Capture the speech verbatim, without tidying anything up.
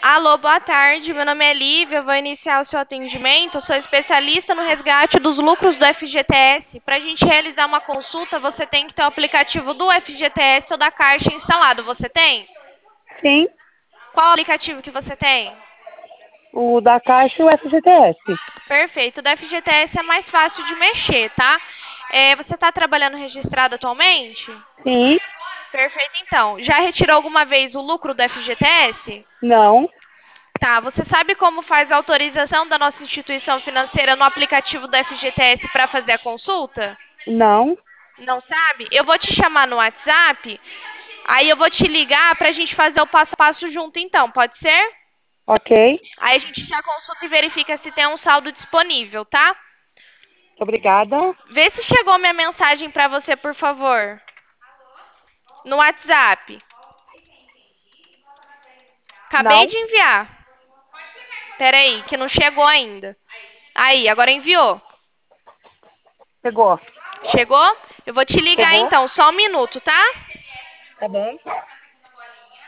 Alô, boa tarde. Meu nome é Lívia. Eu vou iniciar o seu atendimento. Eu sou especialista no resgate dos lucros do F G T S. Para a gente realizar uma consulta, você tem que ter o aplicativo do F G T S ou da Caixa instalado. Você tem? Sim, Qual aplicativo que você tem? o da Caixa e o F G T S. Perfeito. O da F G T S é mais fácil de mexer, tá? É, você está trabalhando registrado atualmente? Sim, Perfeito, então. Já retirou alguma vez o lucro do F G T S? não, Tá, você sabe como faz a autorização da nossa instituição financeira no aplicativo do F G T S para fazer a consulta? não, Não sabe? Eu vou te chamar no WhatsApp, aí eu vou te ligar para a gente fazer o passo a passo junto, então, pode ser? ok, Aí a gente já consulta e verifica se tem um saldo disponível, tá? obrigada. Vê se chegou minha mensagem para você, por favor. No WhatsApp. Acabei Não, de enviar. Peraí, que não chegou ainda. Aí, agora enviou. chegou, Chegou? Eu vou te ligar chegou, então, só um minuto, tá? tá bom?